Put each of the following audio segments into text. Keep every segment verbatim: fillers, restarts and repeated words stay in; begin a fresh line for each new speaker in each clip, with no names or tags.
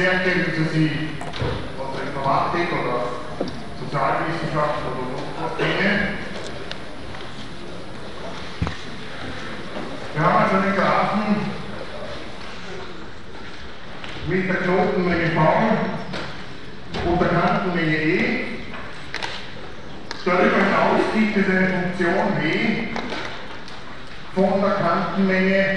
Netzwerke, wie Sie aus der Informatik oder Sozialwissenschaften oder sonst was kennen. Wir haben also einen Graphen mit der Knotenmenge V und der Kantenmenge E. Darüber hinaus gibt es eine Funktion W von der Kantenmenge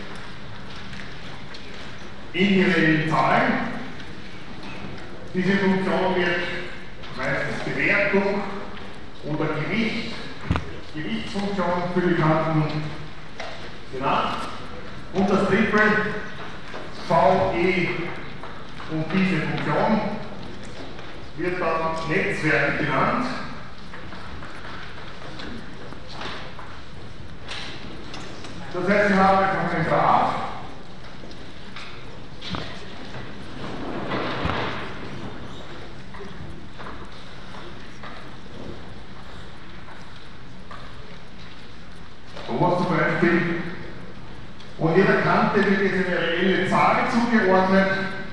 in die reellen Zahlen. Diese Funktion wird meistens Bewertung oder Gewicht, Gewichtsfunktion für die Kanten genannt. Und das Triple V, E und diese Funktion wird dann Netzwerk genannt. Das heißt, wir haben einfach einen Graph. Sowas zum Beispiel. Und jeder Kante wird jetzt eine reelle Zahl zugeordnet.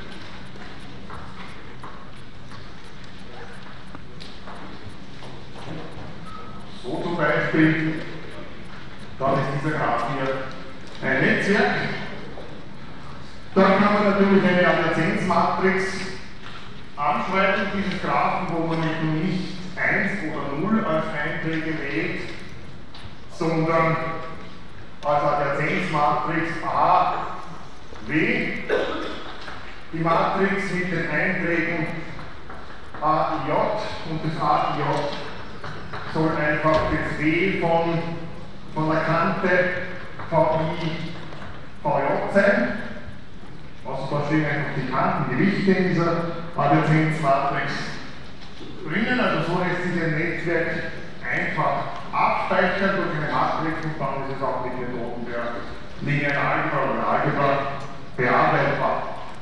So zum Beispiel. Dann ist dieser Graph hier ein Netzwerk. Dann kann man natürlich eine Adjazenzmatrix anschreiben, dieses Graphen, wo man nicht eins oder null als Einträge wählt, sondern als Adjazenzmatrix A, W. Die Matrix mit den Einträgen A I J und das A I J soll einfach das W von von der Kante V I V J sein. Also da stehen einfach die Kantengewichte in dieser Adjazenzmatrix drinnen. Also so lässt sich ein Netzwerk einfach abspeichern durch eine Matrix und dann ist es auch mit Methoden der linearen Algebra oder Algebra bearbeitbar.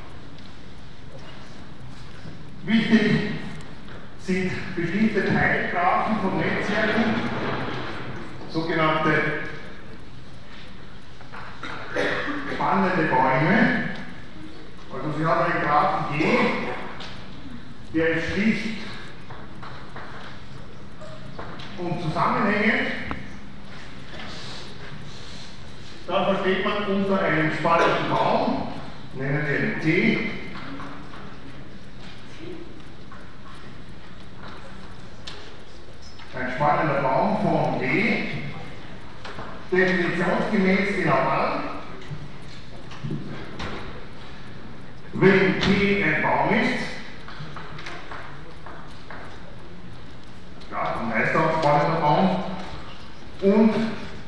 Wichtig sind bestimmte Teilgraphen von Netzwerken, sogenannte spannende Bäume. Also Sie haben einen Graphen G, der ist schlicht und zusammenhängend. Da versteht man unter einem spannenden Baum, nennen wir ihn T. Ein spannender Baum von G, definitionsgemäß genau an, wenn T ein Baum ist, ja, dann heißt er auch spannender Baum, und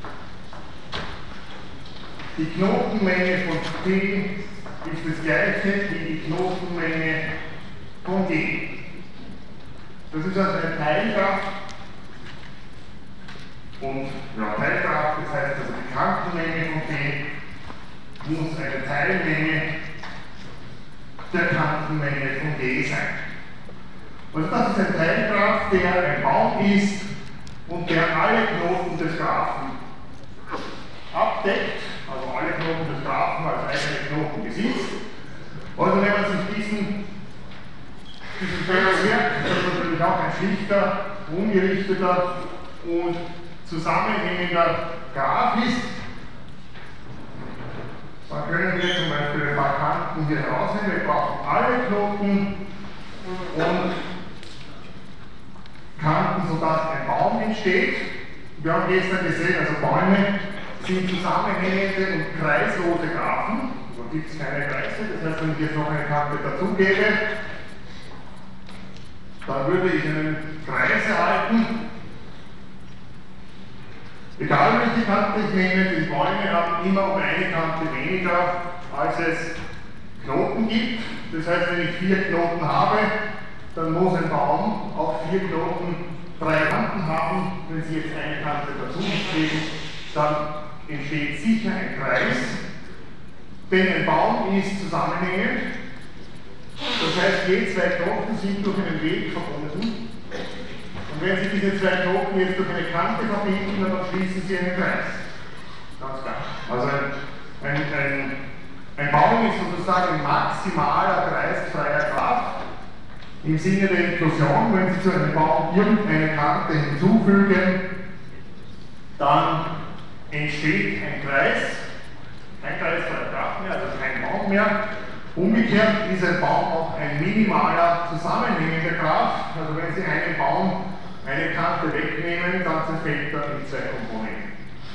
die Knotenmenge von T ist das gleiche wie die Knotenmenge von G. Das ist also eine Teilgraph. Und ja, Teilgraph, das heißt, also die Kantenmenge von T muss eine Teilmenge der Kantenmenge von G sein. Also das ist ein Teilgraph, der ein Baum ist und der alle Knoten des Graphen abdeckt, also alle Knoten des Graphen als eigene Knoten besitzt. Also wenn man sich diesen, diesen Netzwerk, das ist natürlich auch ein schlichter, ungerichteter und zusammenhängender Graph ist, dann können wir zum Beispiel ein paar Kanten hier herausnehmen. Wir brauchen alle Knoten und Kanten, sodass ein Baum entsteht. Wir haben gestern gesehen, also Bäume sind zusammenhängende und kreislose Graphen. Da gibt es keine Kreise, das heißt, wenn ich jetzt noch eine Kante dazugebe, dann würde ich einen Kreis erhalten. Egal welche Kante ich nehme, die Bäume haben immer um eine Kante weniger, als es Knoten gibt. Das heißt, wenn ich vier Knoten habe, dann muss ein Baum auf vier Knoten drei Kanten haben. Wenn Sie jetzt eine Kante dazu geben, dann entsteht sicher ein Kreis. Denn ein Baum ist zusammenhängend. Das heißt, je zwei Knoten sind durch einen Weg verbunden. Und wenn Sie diese zwei Knoten jetzt durch eine Kante verbinden, dann schließen Sie einen Kreis. Ganz klar. Also ein, ein, ein Ein Baum ist sozusagen ein maximaler kreisfreier Kraft. Im Sinne der Inklusion, wenn Sie zu einem Baum irgendeine Kante hinzufügen, dann entsteht ein Kreis, kein kreisfreier Kraft mehr, also kein Baum mehr. Umgekehrt ist ein Baum auch ein minimaler zusammenhängender Kraft. Also wenn Sie einen Baum eine Kante wegnehmen, dann zerfällt er in zwei Komponenten.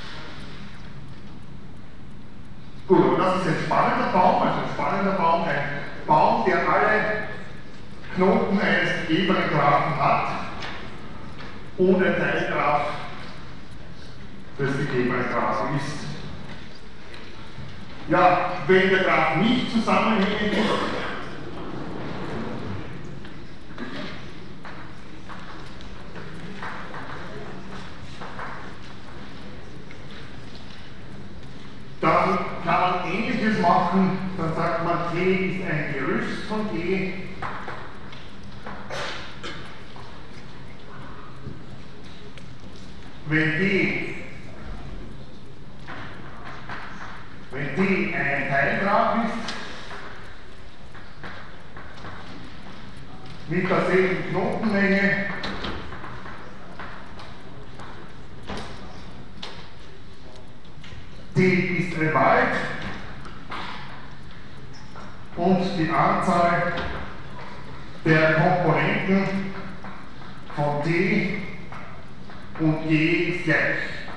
Gut, und das ist ein spannender Baum, also ein spannender Baum, ein Baum, der alle Knoten eines gegebenen Graphen hat und ein Teilgraph des gegebenen Graphen ist. Ja, wenn der Graph nicht zusammenhängend ist, dann kann man Ähnliches machen, dann sagt man, T ist ein Gerüst von G. Wenn D, wenn D ein Teilgraph ist, mit derselben Knotenlänge, D ist ein Wald und die Anzahl der Komponenten von D und G ist gleich.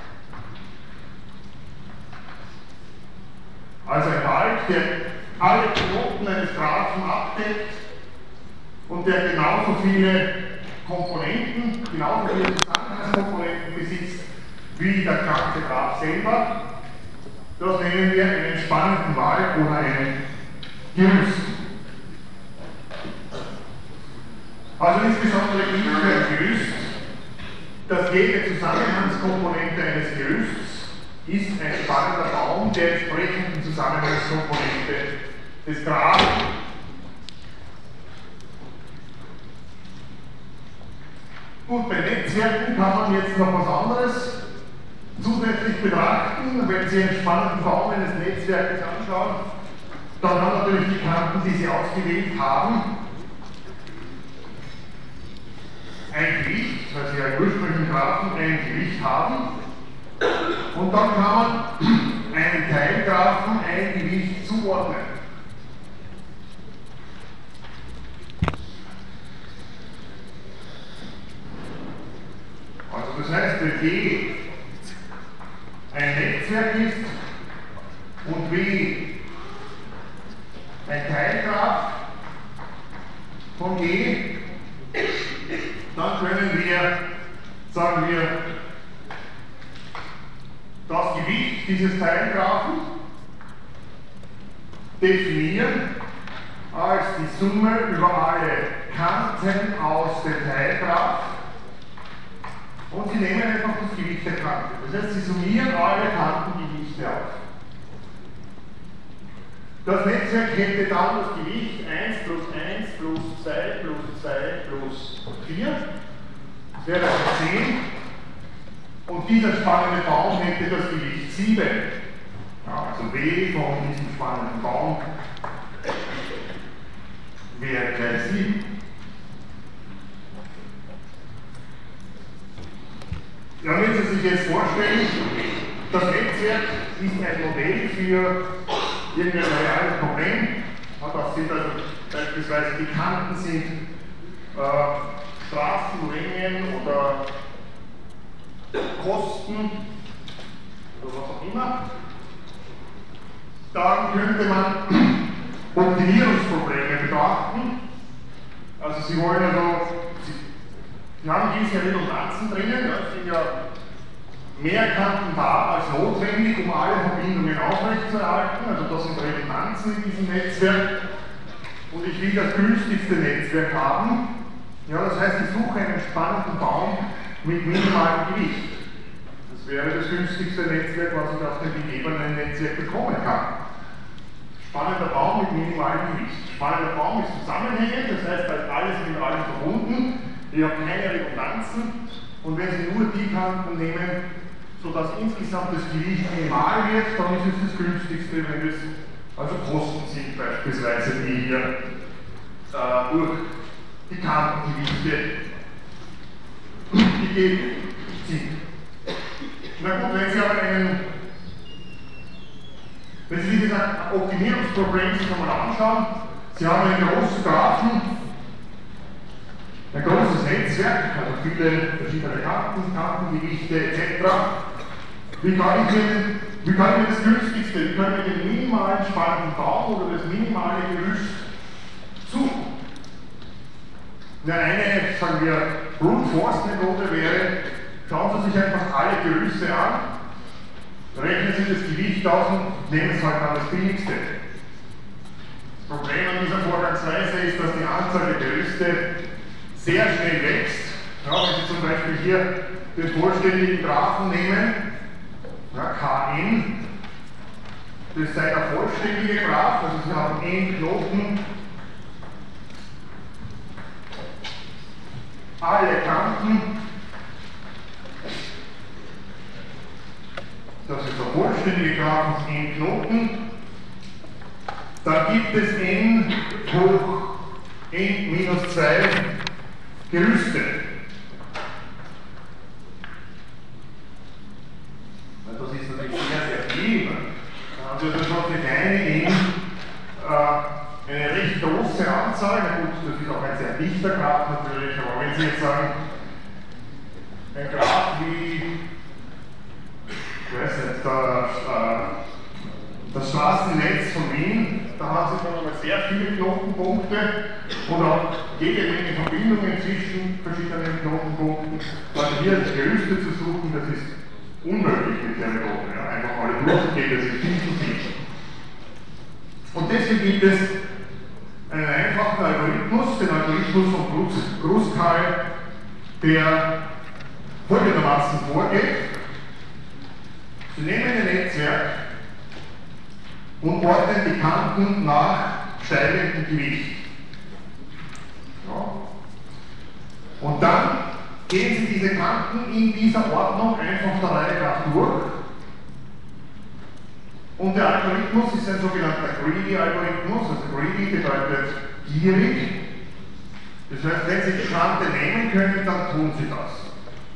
Also ein Wald, der alle Knoten eines Graphen abdeckt und der genauso viele Komponenten, genauso viele Zusammenhangskomponenten besitzt wie der ganze Graph selber. Das nennen wir einen spannenden Wald oder einen Gerüst. Also insbesondere gilt für ein Gerüst, dass jede Zusammenhangskomponente eines Gerüsts ist ein spannender Baum der entsprechenden Zusammenhangskomponente des Graphen. Gut, bei Netzwerken kann man jetzt noch was anderes zusätzlich betrachten. Wenn Sie einen spannenden Baum eines Netzwerkes anschauen, dann haben natürlich die Kanten, die Sie ausgewählt haben, ein Gewicht, weil Sie ja ursprünglichen Graphen ein Gewicht haben. Und dann kann man einem Teilgraphen ein Gewicht zuordnen. Also das heißt, wenn G ein Netzwerk ist und W ein Teilgraph von G, dann können wir, sagen wir, das Gewicht dieses Teilgraphen definieren als die Summe über alle Kanten aus dem Teilgraph. Und Sie nehmen einfach das Gewicht der Kante. Das heißt, Sie summieren alle Kantengewichte auf. Das Netzwerk hätte dann das Gewicht eins plus eins plus zwei plus zwei plus vier. Das wäre also zehn. Und dieser spannende Baum hätte das Gewicht sieben. Ja, also W von diesem spannenden Baum wäre gleich sieben. Ja, wenn Sie sich jetzt vorstellen, das Netzwerk ist ein Modell für irgendein reales Problem. Das sind also beispielsweise die Kanten sind äh, Straßenlängen oder Kosten oder was auch immer. Dann könnte man Optimierungsprobleme betrachten. Also Sie wollen also Sie haben gewisse Redundanzen drinnen, ja, es sind ja mehr Kanten da als notwendig, um alle Verbindungen aufrechtzuerhalten. Also das sind Redundanzen in diesem Netzwerk. Und ich will das günstigste Netzwerk haben. Ja, das heißt, ich suche einen spannenden Baum mit minimalem Gewicht. Das wäre das günstigste Netzwerk, was ich aus dem gegebenen Netzwerk bekommen kann. Spannender Baum mit minimalem Gewicht. Spannender Baum ist zusammenhängend, das heißt, da ist alles mit allem verbunden. Ich habe keine Redundanzen und wenn Sie nur die Kanten nehmen, sodass insgesamt das Gewicht minimal wird, dann ist es das günstigste, wenn es Also Kosten sind beispielsweise die hier äh, durch die Kantengewichte gegeben sind. Na gut, wenn Sie aber einen, wenn Sie dieses Optimierungsproblem sich einmal anschauen, Sie haben einen großen Graphen, ein großes Netzwerk, also viele verschiedene Kanten, Kantengewichte et cetera. Wie kann ich mir, wie kann ich mir das günstigste, wie kann ich mir den minimalen spannenden Baum oder das minimale Gerüst suchen? Eine, sagen wir, Brute Force Methode wäre, schauen Sie sich einfach alle Gerüste an, rechnen Sie das Gewicht aus und nehmen es halt an das billigste. Das Problem an dieser Vorgangsweise ist, dass die Anzahl der Gerüste sehr schnell wächst. Ja, wenn Sie zum Beispiel hier den vollständigen Graphen nehmen, ja, K N, das ist ein vollständiger Graph, also Sie haben N Knoten, alle Kanten, das ist der vollständige Graph mit N Knoten, dann gibt es N hoch N minus zwei Gerüste. Das ist natürlich sehr, sehr viel. Also das hat für kleine N äh, eine recht große Anzahl. Na gut, das ist auch ein sehr dichter Graph natürlich, aber wenn Sie jetzt sagen, ein Graph wie, ich weiß nicht, der, äh, das Straßennetz von Wien, da haben Sie dann einmal sehr viele Knotenpunkte und auch jede Menge Verbindungen zwischen verschiedenen Knotenpunkten. Also hier Gerüste zu suchen, das ist unmöglich mit der Methode. Ja? Einfach alle durchzugehen, das ist viel zu viel. Und deswegen gibt es einen einfachen Algorithmus, den Algorithmus von Kruskal, der folgendermaßen vorgeht. Sie nehmen ein Netzwerk und ordnen die Kanten nach steigendem Gewicht. Ja. Und dann gehen Sie diese Kanten in dieser Ordnung einfach der Reihe nach durch. Und der Algorithmus ist ein sogenannter Greedy-Algorithmus, also Greedy bedeutet gierig. Das heißt, wenn Sie die Kante nehmen können, dann tun Sie das.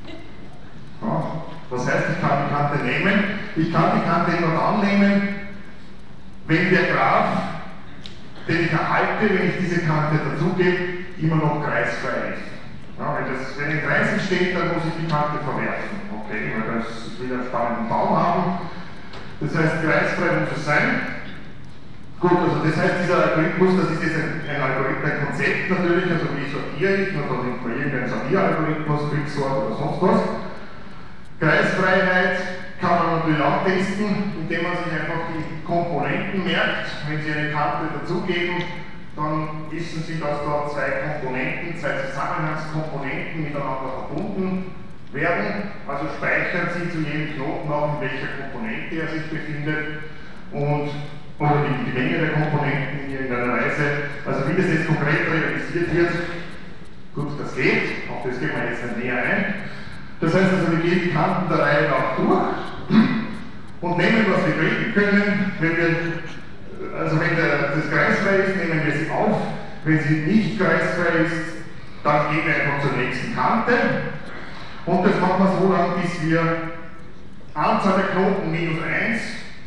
Ja. Das heißt, ich kann die Kante nehmen, ich kann die Kante immer dann nehmen, wenn der Graph, den ich erhalte, wenn ich diese Kante dazugebe, immer noch kreisfrei ist. Ja, wenn, das, wenn ein Kreis entsteht, dann muss ich die Kante verwerfen. Okay, weil das, ich will einen spannenden Baum haben. Das heißt, kreisfrei muss es sein. Gut, also das heißt, dieser Algorithmus, das ist jetzt ein, ein Algorithmus, ein Konzept natürlich, also wie sortiere ich, man hat irgendeinen Sortieralgorithmus, Quicksort oder sonst was. Kreisfreiheit kann man natürlich auch testen, indem man sich einfach die Komponenten merkt. Wenn Sie eine Kante dazugeben, dann wissen Sie, dass da zwei Komponenten, zwei Zusammenhangskomponenten miteinander verbunden werden. Also speichern Sie zu jedem Knoten auch, in welcher Komponente er sich befindet und oder die, die Menge der Komponenten in irgendeiner Weise. Also wie das jetzt konkret realisiert wird, gut, das geht, auf das gehen wir jetzt nicht näher ein. Das heißt also, wir gehen die Kanten der Reihe nach durch und nehmen, was wir kriegen können. Wenn wir, also wenn der, das kreisfrei ist, nehmen wir sie auf. Wenn sie nicht kreisfrei ist, dann gehen wir einfach zur nächsten Kante. Und das machen wir so lange, bis wir Anzahl der Knoten minus eins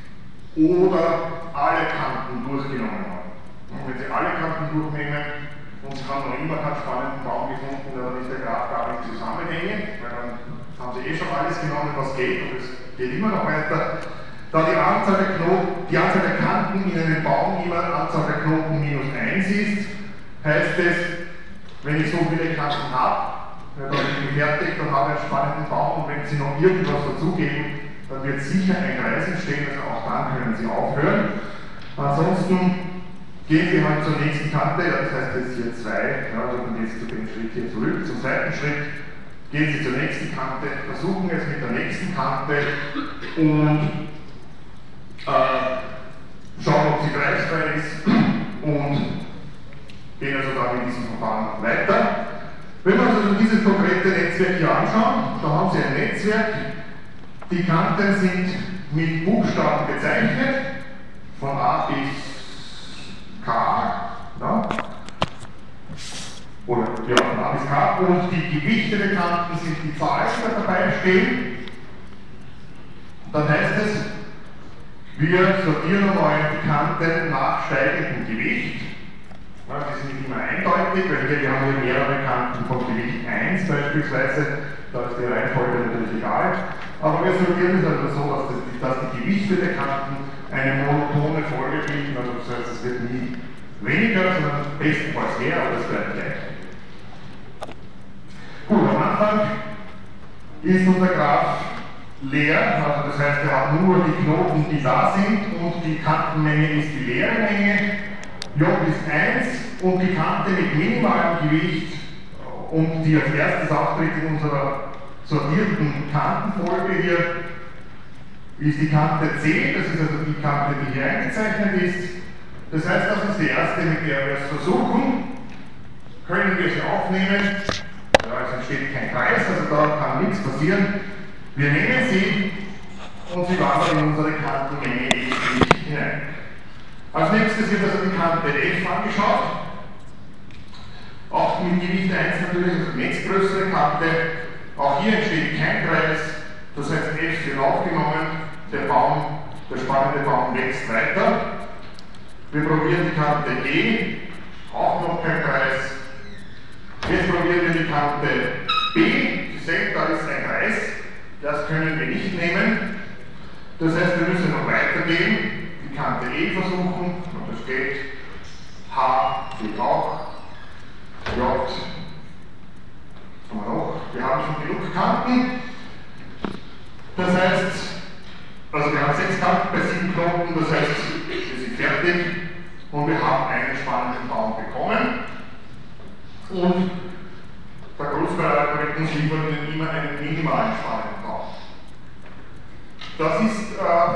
oder alle Kanten durchgenommen haben. Und wenn Sie alle Kanten durchnehmen und Sie haben noch immer keinen spannenden Baum gefunden, dann ist der Graph gar nicht zusammenhängend, weil dann haben Sie eh schon alles genommen, was geht, und es geht immer noch weiter. Da die Anzahl der Knoten, die Anzahl der Kanten in einem Baum immer Anzahl der Knoten minus eins ist, heißt es, wenn ich so viele Kanten habe, dann bin ich fertig, dann habe ich einen spannenden Baum, und wenn Sie noch irgendwas dazugeben, dann wird sicher ein Kreis entstehen, also auch dann können Sie aufhören. Ansonsten gehen Sie halt zur nächsten Kante, ja, das heißt jetzt hier zwei, ja, also dann geht es zu dem Schritt hier zurück, zum zweiten Schritt, gehen Sie zur nächsten Kante, versuchen es mit der nächsten Kante und äh, schauen, ob sie kreisfrei ist und gehen also dann in diesem Verfahren weiter. Wenn wir uns also dieses konkrete Netzwerk hier anschauen, da haben Sie ein Netzwerk, die Kanten sind mit Buchstaben bezeichnet, von A bis K, ja, oder ja, von A bis K, und die gewichteten Kanten sind die Zahlen, die dabei stehen. Dann heißt es, wir sortieren einmal die Kanten nach steigendem Gewicht. Ja, die sind nicht immer eindeutig, weil hier, wir haben hier mehrere Kanten von Gewicht eins beispielsweise, da ist die Reihenfolge natürlich egal. Aber wir sortieren es also so, dass die, dass die Gewichte der Kanten eine monotone Folge bilden, also das heißt, es wird nie weniger, sondern bestenfalls mehr, aber es bleibt gleich. Gut, am Anfang ist unser Graph leer, also das heißt, wir haben nur die Knoten, die da sind, und die Kantenmenge ist die leere Menge. J ist eins und die Kante mit minimalem Gewicht, und die als erstes auftritt in unserer sortierten Kantenfolge hier, ist die Kante C, das ist also die Kante, die hier eingezeichnet ist. Das heißt, das ist die erste, mit der wir es versuchen. Können wir sie aufnehmen? Ja, es entsteht kein Kreis, also da kann nichts passieren. Wir nehmen sie und sie wandern in unsere Kantenmenge nicht hinein. Als nächstes wird also die Kante F angeschaut. Auch mit Gewicht eins natürlich, also die nächstgrößere Kante. Auch hier entsteht kein Kreis, das heißt F wird aufgenommen, der Baum, der spannende Baum wächst weiter. Wir probieren die Kante G, auch noch kein Kreis. Jetzt probieren wir die Kante B, Sie sehen, da ist ein Kreis, das können wir nicht nehmen. Das heißt, wir müssen noch weitergehen, die Kante E versuchen, und das geht. H geht auch. J haben wir noch. Wir haben schon genug Kanten. Das heißt, also wir haben sechs Kanten bei sieben Knoten, das heißt, wir sind fertig und wir haben einen spannenden Baum bekommen. Und der Großskala-Algorithmus liefert Ihnen immer einen minimalen spannenden Baum. Das ist äh,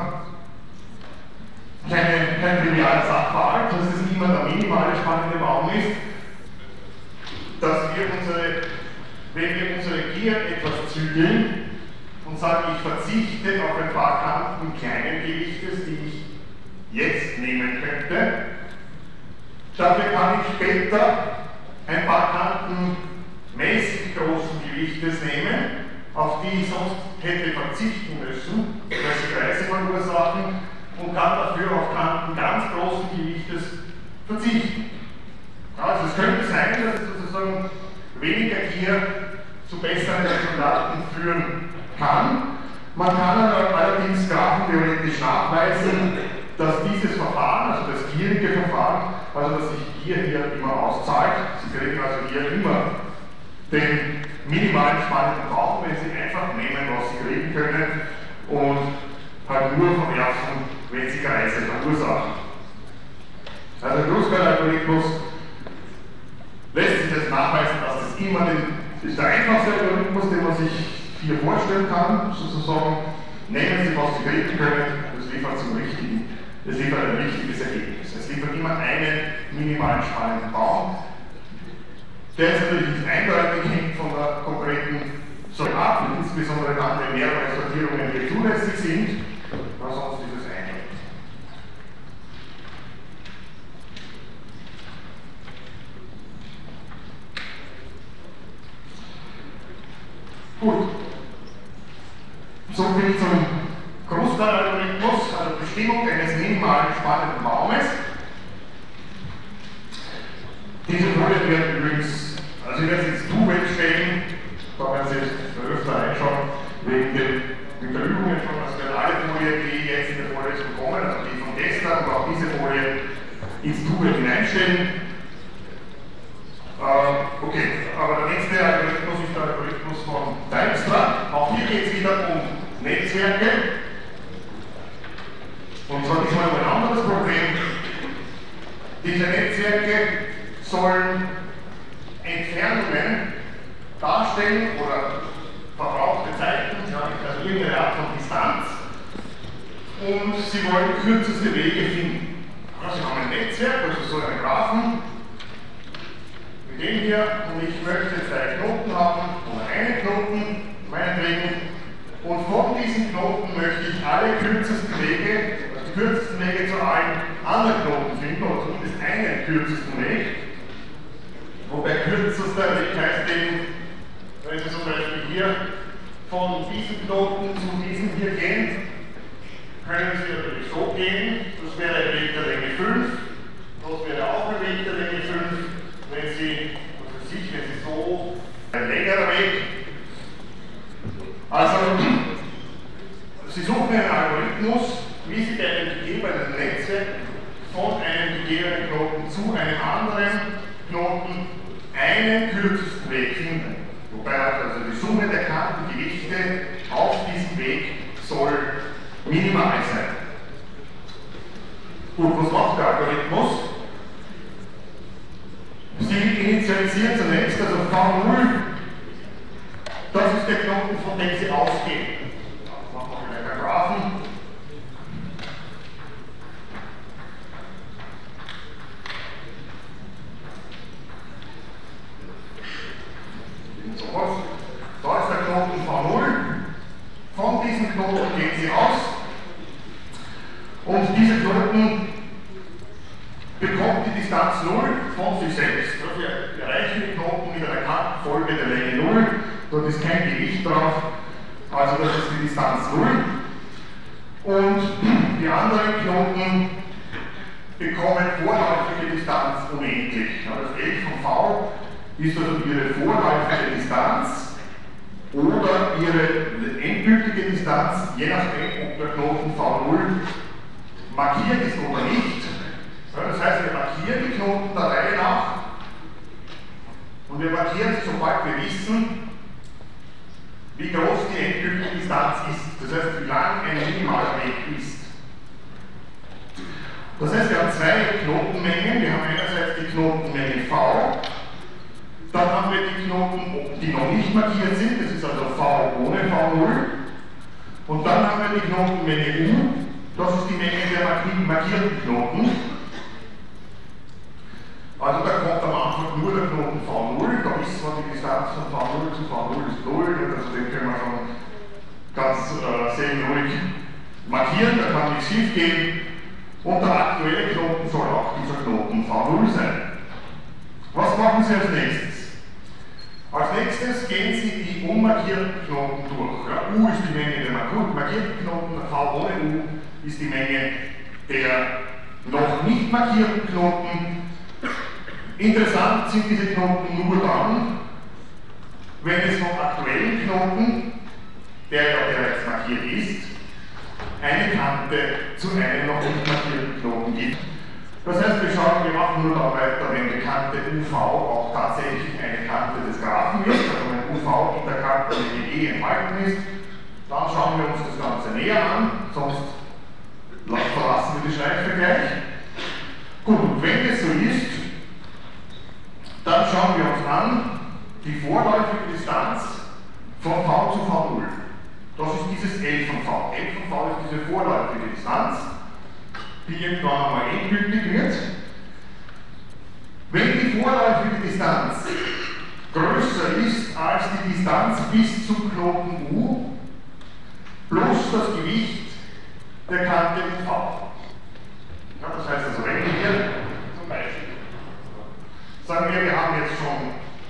keine, kein trivialer Sachverhalt, dass es immer der minimale spannende Baum ist, dass wir unsere, wenn wir unsere Gier etwas zügeln und sagen, ich verzichte auf ein paar Kanten kleinen Gewichtes, die ich jetzt nehmen könnte, dafür kann ich später ein paar Kanten mäßig großen Gewichtes nehmen, auf die ich sonst hätte verzichten müssen, weil sie Kreise verursachen, und kann dafür auf Kanten ganz großen Gewichtes verzichten. Also es könnte sein, dass es sozusagen weniger Gier zu besseren Resultaten führen kann. Man kann allerdings graphentheoretisch nachweisen, dass dieses Verfahren, also das gierige Verfahren, also dass sich Gier hier immer auszahlt. Sie kriegen also hier immer den minimalen spannenden Baum, wenn Sie einfach nehmen, was Sie kriegen können, und halt nur verwerfen, wenn Sie Kreise verursachen. Also der Großskala-Algorithmus lässt sich das nachweisen, dass das immer den, das ist der einfachste Algorithmus, den man sich hier vorstellen kann, sozusagen. Nehmen Sie, was Sie kriegen können, das liefert zum richtigen, das liefert ein richtiges Ergebnis. Es liefert immer einen minimalen spannenden Baum, der jetzt natürlich nicht eindeutig hängt von der konkreten Sorte ab, insbesondere dann, wenn mehrere Sortierungen hier zulässig sind, aber sonst ist es eindeutig. Gut. So viel zum Großskala-Algorithmus, also Bestimmung eines minimalen spannenden Baumes. Diese Folie wird übrigens, also ich werde es jetzt Two-Way stellen, da werden Sie jetzt öfter reinschauen, wegen den, mit der Übung schon, also werden alle Folien, die jetzt in der Vorlesung kommen, also die von gestern und auch diese Folie ins Two-Way hineinstellen. Äh, okay, aber der nächste Algorithmus ist der Algorithmus von Dijkstra. Auch hier geht es wieder um Netzwerke. Und zwar diesmal um ein anderes Problem. Diese Netzwerke sollen Entfernungen darstellen oder verbraucht bezeichnen, also irgendeine Art von Distanz. Und sie wollen kürzeste Wege finden. Also sie haben ein Netzwerk, also so einen Graphen, mit dem hier, und ich möchte zwei Knoten haben, oder einen Knoten, meinetwegen, und von diesen Knoten möchte ich alle kürzesten Wege, also die kürzesten Wege zu allen anderen Knoten finden, oder zumindest einen kürzesten Weg. Wobei kürzester Weg heißt eben, wenn Sie zum Beispiel hier von diesem Knoten zu diesem hier gehen, können Sie natürlich so gehen, das wäre ein Weg der Länge fünf, das wäre auch ein Weg der Länge fünf, wenn Sie, also für sich, wenn Sie so, ein längerer Weg. Also, Sie suchen einen Algorithmus, wie Sie bei einem gegebenen Netzwerk von einem gegebenen Knoten zu einem anderen Knoten einen kürzesten Weg finden. Wobei also die Summe der Kantengewichte auf diesem Weg soll minimal sein. Gut, was macht der Algorithmus? Sie initialisieren zunächst, also V null, das ist der Knoten, von dem Sie ausgehen. Das machen wir vielleicht einen Graphen. So, da ist der Knoten V null. Von diesem Knoten gehen Sie aus. Und dieser Knoten bekommt die Distanz null von sich selbst. Wir erreichen den Knoten mit einer Kantenfolge der Länge null. Dort ist kein Gewicht drauf. Also das ist die Distanz null. Und die anderen Knoten bekommen vorläufige Distanz unendlich. Das L von V ist also ihre vorläufige Distanz oder ihre endgültige Distanz, je nachdem, ob der Knoten V null markiert ist oder nicht. Das heißt, wir markieren die Knoten der Reihe nach und wir markieren sie, sobald wir wissen, wie groß die endgültige Distanz ist. Das heißt, wie lang ein minimaler Weg ist. Das heißt, wir haben zwei Knotenmengen. Wir haben einerseits die Knotenmenge V, dann haben wir die Knoten, die noch nicht markiert sind, das ist also V ohne V null. Und dann haben wir die Knotenmenge U, das ist die Menge der markierten Knoten. Also da kommt am Anfang nur der Knoten V null, da wissen wir, die Distanz von V null zu V null ist null, also den können wir schon ganz äh, semi-ruhig markieren, da kann nichts schief gehen. Und der aktuelle Knoten soll auch dieser Knoten V null sein. Was machen Sie als nächstes? Als nächstes gehen Sie die unmarkierten Knoten durch. Ja, U ist die Menge der markierten Knoten, V ohne U ist die Menge der noch nicht markierten Knoten. Interessant sind diese Knoten nur dann, wenn es vom aktuellen Knoten, der ja bereits markiert ist, eine Kante zu einem noch nicht markierten Knoten gibt. Das heißt, wir schauen, wir machen nur da weiter, wenn die Kante U V auch tatsächlich eine Kante des Graphen ist, also wenn U V in der Kantenmenge E enthalten ist, dann schauen wir uns das Ganze näher an, sonst verlassen wir die Schleife gleich. Gut, und wenn es so ist, dann schauen wir uns an die vorläufige Distanz von V zu V null. Das ist dieses L von V. L von V ist diese vorläufige Distanz, die irgendwann einmal endgültig wird. Wenn die vorläufige Distanz größer ist als die Distanz bis zum Knoten U plus das Gewicht der Kante U V. Ja, das heißt also, wenn wir hier zum Beispiel sagen wir, wir haben jetzt schon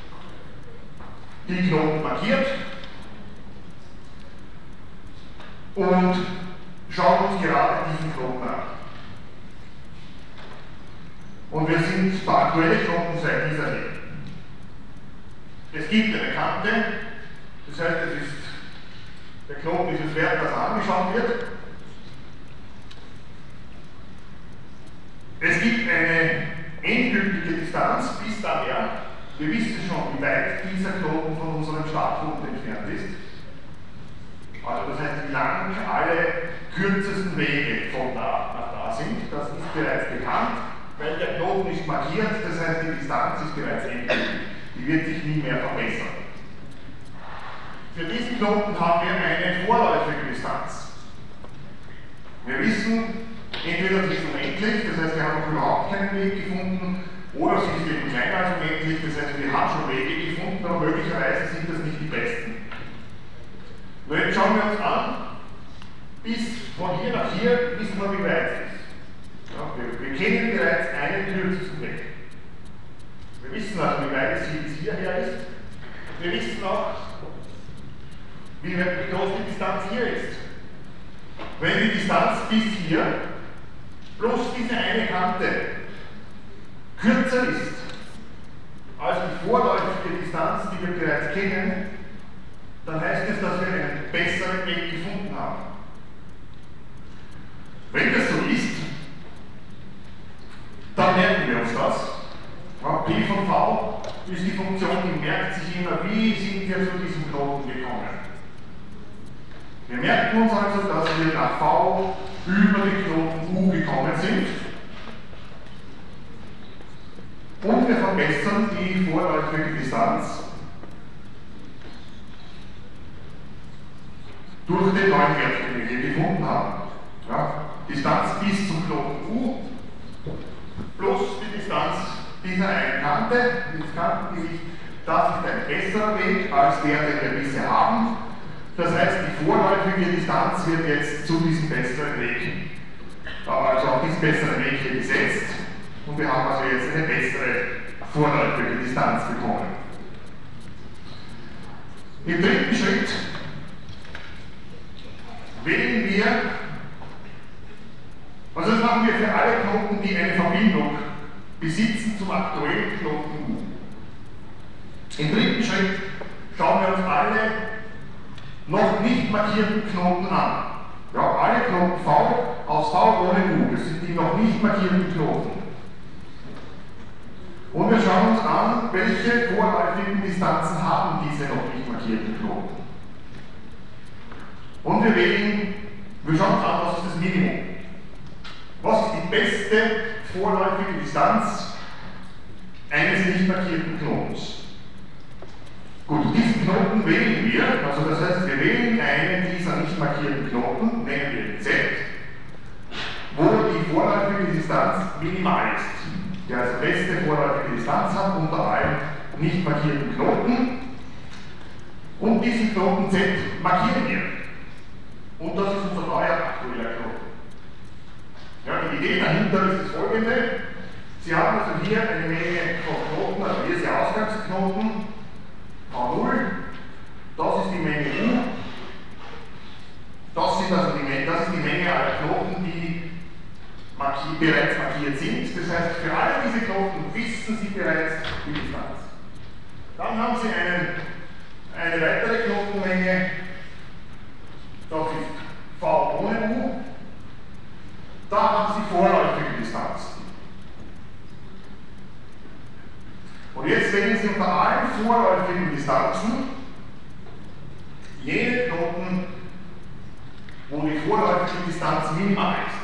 die Knoten markiert und schauen uns gerade diesen Knoten an. Und wir sind der aktuelle Knoten seit dieser hier. Es gibt eine Kante, das heißt, es ist, der Knoten ist es wert, dass er angeschaut wird. Es gibt eine endgültige Distanz bis daher. Wir wissen schon, wie weit dieser Knoten von unserem Startpunkt entfernt ist. Also das heißt, wie lang alle kürzesten Wege von da nach da sind, das ist bereits bekannt, weil der Knoten ist markiert, das heißt, die Distanz ist bereits endgültig. Die wird sich nie mehr verbessern. Für diesen Knoten haben wir eine vorläufige Distanz. Wir wissen, entweder sie ist unendlich, das heißt, wir haben noch überhaupt keinen Weg gefunden, oder sie ist eben kleiner als unendlich, das heißt, wir haben schon Wege gefunden, aber möglicherweise sind das nicht die besten. Und jetzt schauen wir uns an, bis von hier nach hier wissen wir, wie weit es ist. Ja, wir, wir kennen wie groß die Distanz hier ist. Wenn die Distanz bis hier plus diese eine Kante kürzer ist als die vorläufige Distanz, die wir bereits kennen, dann heißt es, dass wir einen besseren Weg gefunden haben. Wenn das so ist, dann merken wir uns das. P von V ist die Funktion, die merkt sich immer, wie sind wir zu diesem Knoten gekommen. Wir merken uns also, dass wir nach V über den Knoten U gekommen sind und wir verbessern die vorläufige Distanz durch den neuen Wert, den wir hier gefunden haben. Ja, Distanz bis zum Knoten U plus die Distanz dieser einen Kante, dieses Kantengewicht, das ist ein besserer Weg als der, den wir bisher haben. Das heißt, die vorläufige Distanz wird jetzt zu diesem besseren Weg, also auf diesen besseren Weg hier gesetzt. Und wir haben also jetzt eine bessere vorläufige Distanz bekommen. Im dritten Schritt wählen wir, also das machen wir für alle Knoten, die eine Verbindung besitzen zum aktuellen Knoten U. Im dritten Schritt schauen wir uns alle noch nicht markierten Knoten an. Ja, alle Knoten V aus V ohne U, das sind die noch nicht markierten Knoten. Und wir schauen uns an, welche vorläufigen Distanzen haben diese noch nicht markierten Knoten. Und wir wählen, wir schauen uns an, was ist das Minimum. Was ist die beste vorläufige Distanz eines nicht markierten Knotens? Gut, diesen Knoten wählen wir, also das heißt, wir wählen einen dieser nicht markierten Knoten, nennen wir den Z, wo die vorläufige Distanz minimal ist, der also beste vorläufige Distanz hat unter allen nicht markierten Knoten. Und diesen Knoten Z markieren wir. Und das ist unser neuer aktueller Knoten. Ja, die Idee dahinter ist das folgende: Sie haben also hier eine Menge von Knoten, also hier ist der Ausgangsknoten V null, das ist die Menge U, das, sind also die, das ist die Menge aller Knoten, die markier, bereits markiert sind. Das heißt, für alle diese Knoten wissen Sie bereits die Distanz. Dann haben Sie einen, eine weitere Knotenmenge, das ist V ohne U, da haben Sie vorläufige Distanzen. Und jetzt wählen Sie unter allen vorläufigen Distanzen jene Knoten, wo die vorläufige Distanz minimal ist.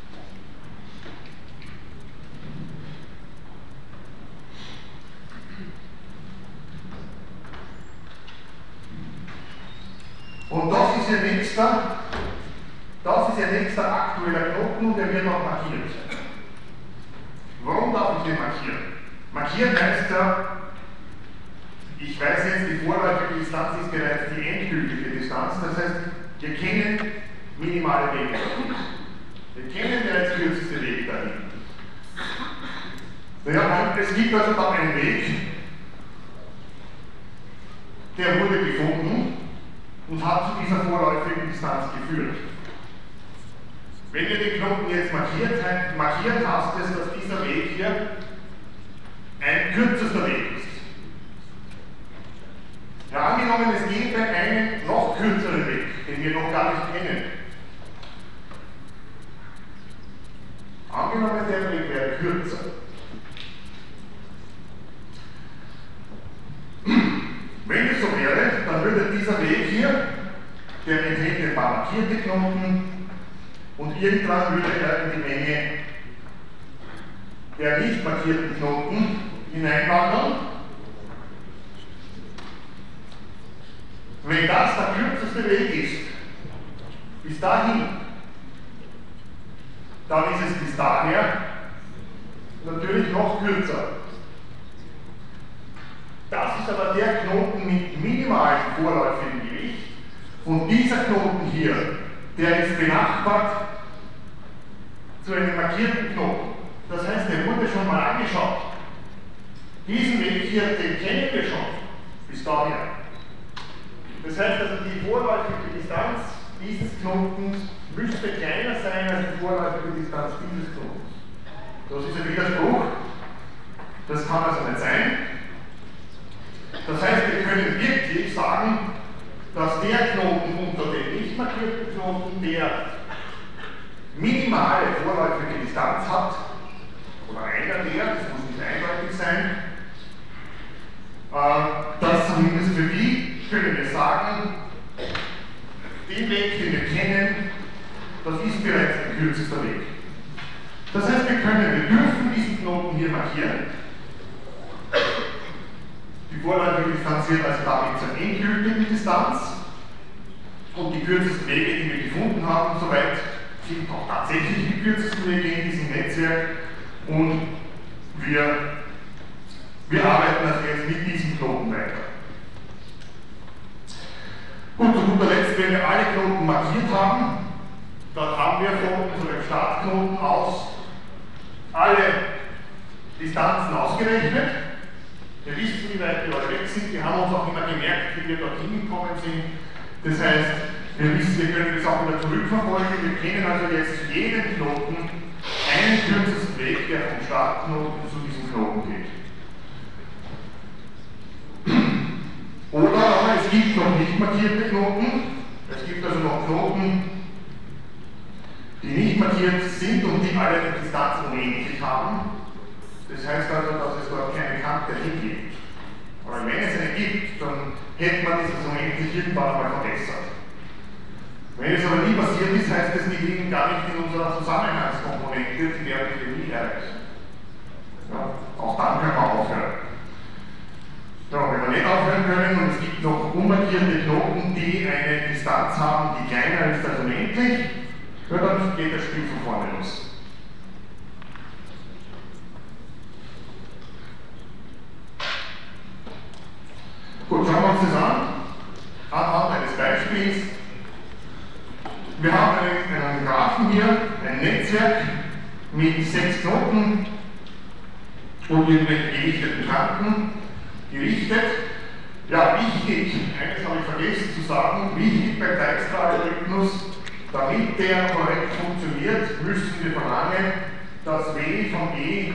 Und das ist Ihr nächster, das ist Ihr nächster aktueller Knoten und der wird auch markiert. Warum darf ich den markieren? Markieren heißt ja, ich weiß jetzt, die vorläufige Distanz ist bereits die endgültige Distanz, das heißt, wir kennen minimale Wege dahin. Wir kennen bereits kürzeste Weg dahin. Naja, es gibt also da einen Weg, der wurde gefunden und hat zu dieser vorläufigen Distanz geführt. Wenn ihr den Knoten jetzt markiert, markiert hast es, dass dieser Weg hier ein kürzester Weg ist. Ja, angenommen, es gäbe einen noch kürzeren Weg, den wir noch gar nicht kennen. Angenommen, der Weg wäre kürzer. Wenn es so wäre, dann würde dieser Weg hier, der enthält ein paar markierte Knoten und irgendwann würde er in die Menge der nicht markierten Knoten hineinwandern. Wenn das der kürzeste Weg ist, bis dahin, dann ist es bis daher natürlich noch kürzer. Das ist aber der Knoten mit minimalem vorläufigen Gewicht und dieser Knoten hier, der ist benachbart zu einem markierten Knoten. Das heißt, der wurde schon mal angeschaut. Diesen Weg hier, den kennen wir schon bis daher. Das Das heißt also, die vorläufige Distanz dieses Knotens müsste kleiner sein als die vorläufige Distanz dieses Knotens. Das ist ein Widerspruch. Das kann also nicht sein. Das heißt, wir können wirklich sagen, dass der Knoten unter dem nicht markierten Knoten der minimale vorläufige Distanz hat, oder einer der, das muss nicht eindeutig sein, äh, dass zumindest für die können wir sagen, den Weg, den wir kennen, das ist bereits ein kürzester Weg. Das heißt, wir können, wir dürfen diesen Knoten hier markieren. Die vorläufige Distanz wird also damit zur endgültigen Distanz und die kürzesten Wege, die wir gefunden haben, soweit sind auch tatsächlich die kürzesten Wege in diesem Netzwerk und wir, wir arbeiten also jetzt mit diesem Knoten weiter. Gut, zu guter Letzt, wenn wir alle Knoten markiert haben, dann haben wir von unserem Startknoten aus alle Distanzen ausgerechnet. Wir wissen, wie weit wir alle weg sind. Wir haben uns auch immer gemerkt, wie wir dorthin gekommen sind. Das heißt, wir wissen, wir können das auch wieder zurückverfolgen. Wir kennen also jetzt zu jedem Knoten einen kürzesten Weg, der vom Startknoten zu diesem Knoten geht. Oder aber es gibt noch nicht markierte Knoten. Es gibt also noch Knoten, die nicht markiert sind und die alle die Distanz unendlich haben. Das heißt also, dass es dort keine Kante hingibt. Aber wenn es eine gibt, dann hätte man dieses unendlich irgendwann mal verbessert. Wenn es aber nie passiert ist, heißt es, wir liegen gar nicht in unserer Zusammenhangskomponente, die werden wir nie erreichen. Ja, auch dann können wir aufhören. Ja, wenn wir nicht aufhören können und es gibt noch unmarkierte Knoten, die eine Distanz haben, die kleiner ist als unendlich, ja, dann geht das Spiel von vorne los. Gut, schauen wir uns das an, anhand eines Beispiels. Wir haben einen, einen Graphen hier, ein Netzwerk mit sechs Knoten und irgendwelchen gewichteten Kanten gerichtet. Ja, wichtig, eines habe ich vergessen zu sagen, wichtig beim Dijkstra-Algorithmus, damit der korrekt funktioniert, müssen wir verlangen, dass W von E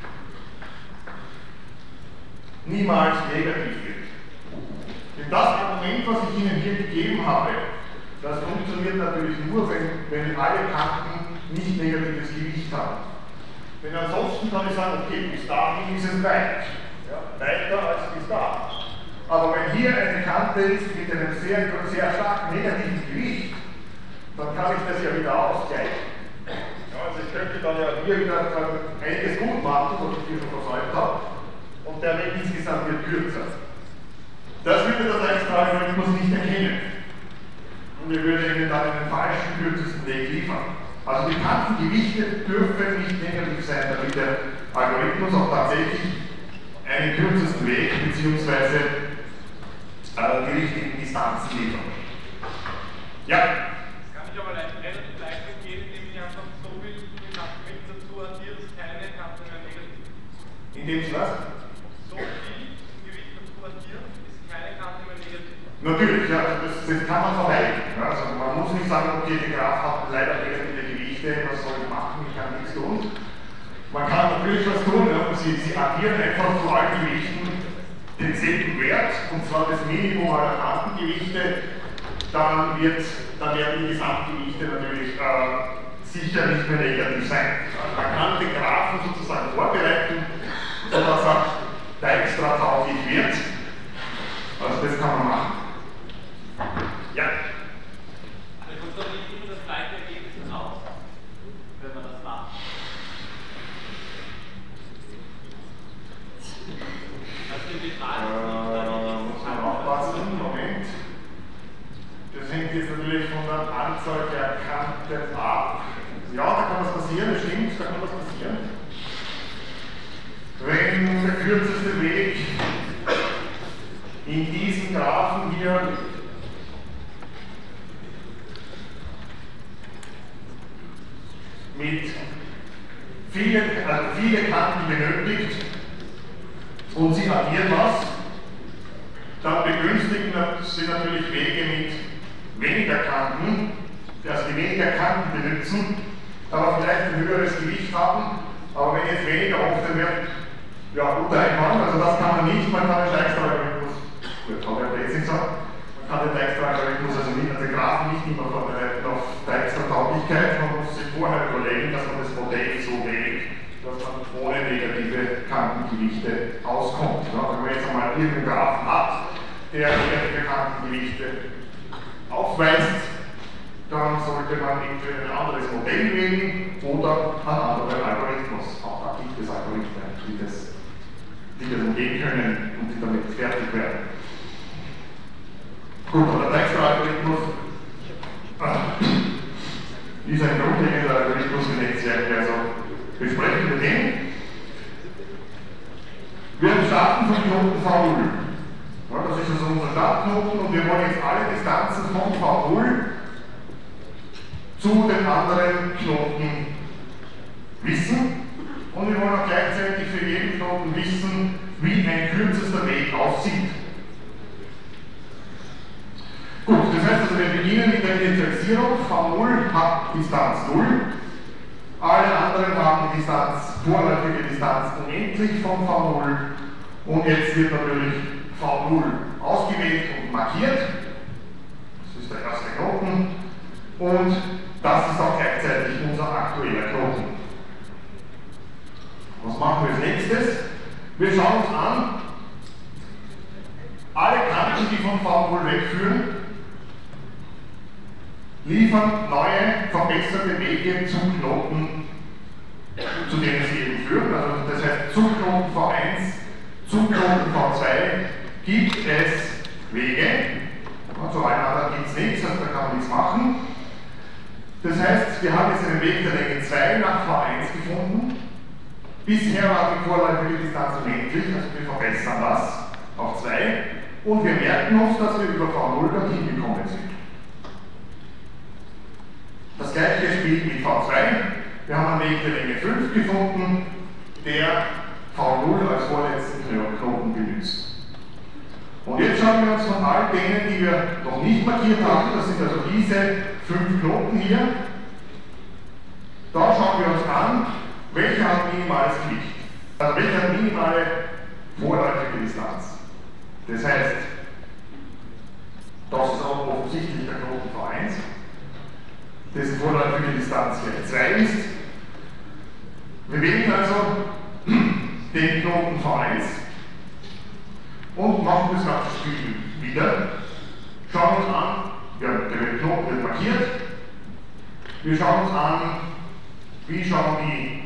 niemals negativ wird. Denn das Argument, was ich Ihnen hier gegeben habe, das funktioniert natürlich nur, wenn, wenn alle Kanten nicht negatives Gewicht haben. Denn ansonsten kann ich sagen, okay, bis dahin ist es weit. Ja, weiter als bis da. Aber wenn hier eine Kante ist mit einem sehr, sehr stark negativen Gewicht, dann kann ich das ja wieder ausgleichen. Ja, also ich könnte dann ja hier wieder einiges gut machen, was ich hier schon versäumt habe, und der Weg insgesamt wird kürzer. Das würde der Dijkstra-Algorithmus nicht erkennen. Und wir würden Ihnen dann einen falschen, kürzesten Weg liefern. Also die Kantengewichte dürfen nicht negativ sein, damit der Algorithmus auch tatsächlich einen kürzesten Weg bzw. Äh, die richtigen Distanzen liefern. Ja?
Das kann ich aber relativ leicht umgehen, indem ich einfach so viel Kanten mit dazu addiere, dass keine Kante mehr negativ ist.
Indem ich was?
So viel Gewicht dazu addieren, ist keine Kante mehr negativ.
Natürlich, ja, das, das kann man vermeiden. Ja, also man muss nicht sagen, okay, der Graph hat leider negative Gewichte, was soll ich machen, ich kann nichts tun. Man kann natürlich was tun, ja, Sie, Sie addieren einfach zu allen Gewichten denselben Wert, und zwar das Minimum aller Kantengewichte, dann, wird, dann werden die Gesamtgewichte natürlich äh, sicher nicht mehr negativ sein. Also man kann den Graphen sozusagen vorbereiten, sodass er Dijkstra tauglich wird. Also das kann man machen. Ja?
Da kommt doch nicht immer das gleiche Ergebnis raus, wenn man das macht. Also die Betrag
äh, muss man aufpassen, Moment. Das hängt jetzt natürlich von der Anzahl der Kanten ab. Ja, da kann was passieren, das stimmt, da kann was passieren. Wenn der kürzeste Weg in diesem Graphen hier mit vielen, also viele Kanten benötigt und Sie addieren was, dann begünstigen sind natürlich Wege mit weniger Kanten, also die weniger Kanten benutzen, aber vielleicht ein höheres Gewicht haben, aber wenn jetzt weniger oft, dann wird ja gut einbauen, also das kann man nicht, man kann den Dijkstra-Algorithmus, gut, habe ich jetzt nicht gesagt, man kann den Dijkstra-Algorithmus also nicht, also den Graphen nicht immer vorbereiten auf Dijkstra-Tauglichkeit, man muss sich vorher überlegen, dass man das Modell so wählt, dass man ohne negative Kantengewichte auskommt. Ja, wenn man jetzt einmal irgendeinen Graphen hat, der negative Kantengewichte aufweist, dann sollte man entweder ein anderes Modell wählen oder einen anderen Algorithmus. Auch da gibt es Algorithmen, die das, die das umgehen können und die damit fertig werden. Gut, aber der Dijkstra-Algorithmus äh, ist ein grundlegender Algorithmus für Netzwerke, also besprechen wir den. Wir starten vom Knoten V null. Ja, das ist also unser Startknoten und wir wollen jetzt alle Distanzen von V null zu den anderen Knoten wissen und wir wollen auch gleichzeitig für jeden Knoten wissen, wie ein kürzester Weg aussieht. Gut, das heißt also, wir beginnen mit der Initialisierung. V null hat Distanz null. Alle anderen haben Distanz, vorläufige Distanz unendlich von V null. Und jetzt wird natürlich V null ausgewählt und markiert. Das ist der erste Knoten. Und das ist auch gleichzeitig unser aktueller Knoten. Was machen wir als nächstes? Wir schauen uns an, alle Kanten, die von V null wegführen, liefern neue, verbesserte Wege zum Knoten, zu denen sie eben führen. Also das heißt, zum Knoten V eins, zum Knoten V zwei gibt es Wege. Und zu allen anderen gibt es nichts, also da kann man nichts machen. Das heißt, wir haben jetzt einen Weg der Länge zwei nach V eins gefunden. Bisher war die vorläufige Distanz unendlich, also wir verbessern das auf zwei. Und wir merken uns, dass wir über V null dorthin gekommen sind. Das gleiche spielt mit V zwei. Wir haben einen Weg der Länge fünf gefunden, der V null als vorletzten Knoten benutzt. Und jetzt schauen wir uns von all denen, die wir noch nicht markiert haben, das sind also diese fünf Knoten hier, da schauen wir uns an, welcher hat minimales Gewicht. Also welcher hat minimale vorläufige Distanz. Das heißt, das ist auch offensichtlich der Knoten V eins. Dessen vorläufige Distanz gleich zwei ist. Wir wählen also den Knoten V eins und machen das ganze Spiel wieder. Schauen uns an, ja, der Knoten wird markiert. Wir schauen uns an, wie schauen die,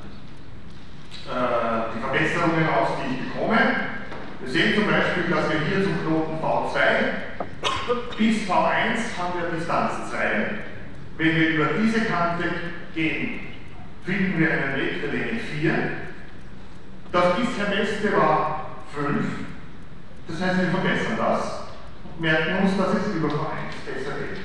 äh, die Verbesserungen aus, die ich bekomme. Wir sehen zum Beispiel, dass wir hier zum Knoten V zwei bis V eins haben wir Distanz zwei. Wenn wir über diese Kante gehen, finden wir einen Weg der Länge vier. Das bisher beste war fünf. Das heißt, wir verbessern das und merken uns, dass es über V eins besser geht.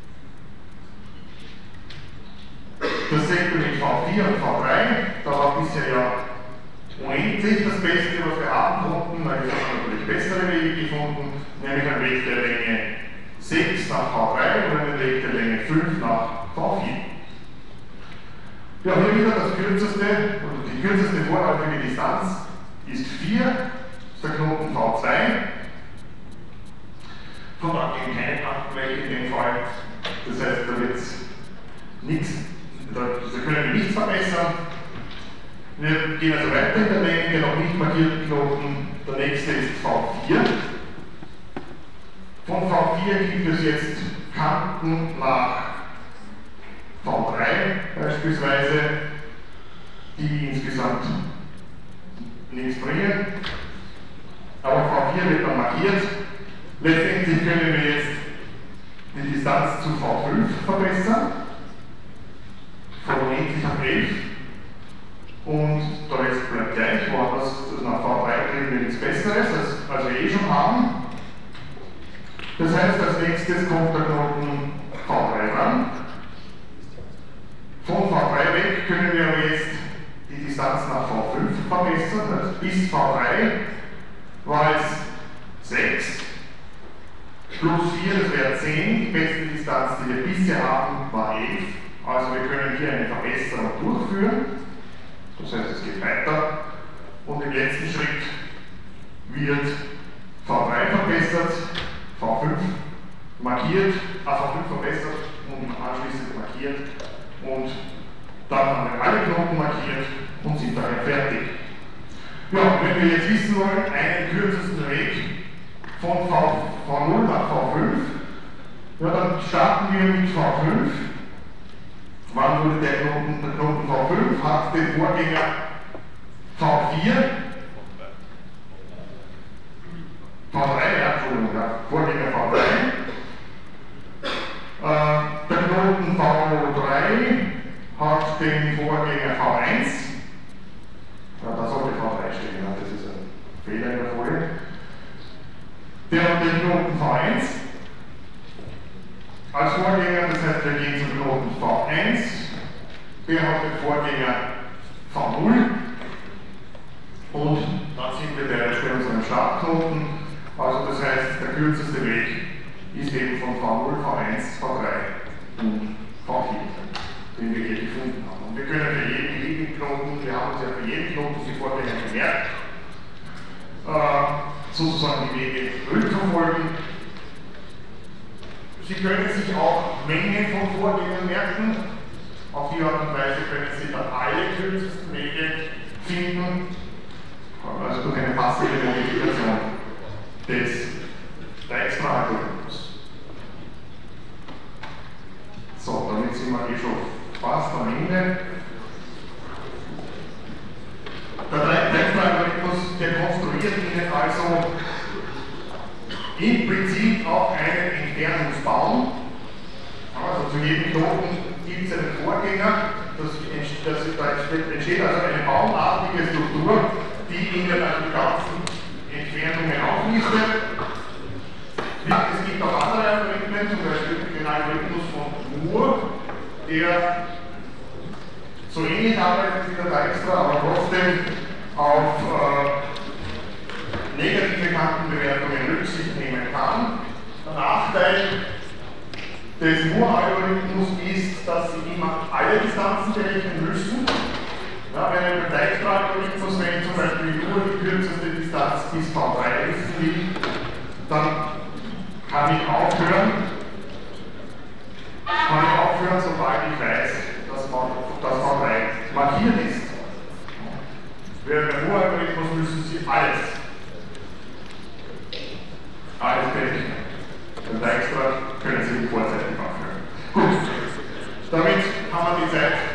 Dasselbe mit V vier und V drei. Da war bisher ja unendlich das Beste, was wir haben konnten. Da haben wir natürlich bessere Wege gefunden, nämlich einen Weg der Länge sechs nach V drei und einen Weg der Länge fünf nach V vier. Wir haben hier wieder das kürzeste, oder die kürzeste vorläufige Distanz ist vier, das ist der Knoten V zwei. Von da gehen keine Kantenwege in dem Fall. Das heißt, da wird es nichts, da, da können wir nichts verbessern. Wir gehen also weiter in der Länge, der noch nicht markierten Knoten. Der nächste ist V vier. Von V vier gibt es jetzt Kanten nach V drei beispielsweise, die insgesamt nichts bringen. Aber V vier wird dann markiert. Letztendlich können wir jetzt die Distanz zu V fünf verbessern. Von unendlich auf elf. Und der Rest bleibt gleich. Woanders nach V drei kriegen wir nichts Besseres, als, als wir eh schon haben. Das heißt, als nächstes kommt der Knoten V drei ran. Von V drei weg können wir aber jetzt die Distanz nach V fünf verbessern. Also bis V drei war es sechs. plus vier, das wäre zehn. Die beste Distanz, die wir bisher haben, war elf. Also wir können hier eine Verbesserung durchführen. Das heißt, es geht weiter. Und im letzten Schritt wird V drei verbessert, V fünf markiert, äh, V fünf verbessert und anschließend markiert. Und dann haben wir alle Knoten markiert und sind daher fertig. Ja, wenn wir jetzt wissen wollen, einen kürzesten Weg von V null nach V fünf, ja, dann starten wir mit V fünf. Wann wurde der Knoten, der Knoten V fünf? Hat den Vorgänger V vier, V drei, ja, Entschuldigung, ja, Vorgänger V drei. Äh, der Knoten V drei hat den Vorgänger V eins. Ja, da sollte V drei stehen, ja, das ist ein Fehler in der Folie. Der hat den Knoten V eins als Vorgänger, das heißt, wir gehen zum Knoten V eins. Der hat den Vorgänger V null. Und dann sind wir direkt bei unserem Startknoten. Also das heißt, der kürzeste Weg ist eben von V null, V eins, V drei und V vier, den wir hier gefunden haben. Und wir können für jeden beliebigen Knoten, wir haben uns ja für jeden Knoten die Vorgänger gemerkt, äh, sozusagen die Wege rückverfolgen. Sie können sich auch Mengen von Vorgängen merken. Auf die Art und Weise können Sie dann alle kürzesten Wege finden, also durch eine passive Modifikation des Dijkstra-Algorithmus. So, damit sind wir eh schon fast am Ende. Der Dijkstra-Algorithmus, der konstruiert Ihnen also im Prinzip auch einen Entfernungsbaum. Also zu jedem Knoten gibt es einen Vorgänger. Das, das, da entsteht also eine baumartige Struktur, die Ihnen also die ganzen Entfernungen auflistet. Es gibt auch andere Algorithmen, zum Beispiel den Algorithmus von Moore, der so ähnlich arbeitet wie der Dijkstra, aber trotzdem auf äh, negative Kantenbewertungen Rücksicht nehmen kann. Der Nachteil des Moore-Algorithmus ist, dass Sie immer alle Distanzen berechnen müssen. Ja, wenn ein Dijkstra-Algorithmus, wenn ich zum Beispiel nur die kürzeste Distanz bis V drei wissen will, dann kann ich aufhören, kann ich aufhören, sobald ich weiß, dass V drei markiert ist. Während beim Moore-Algorithmus müssen Sie alles, alles berechnen. Beim Dijkstra können Sie ihn vorzeitig aufhören. Gut, damit haben wir die Zeit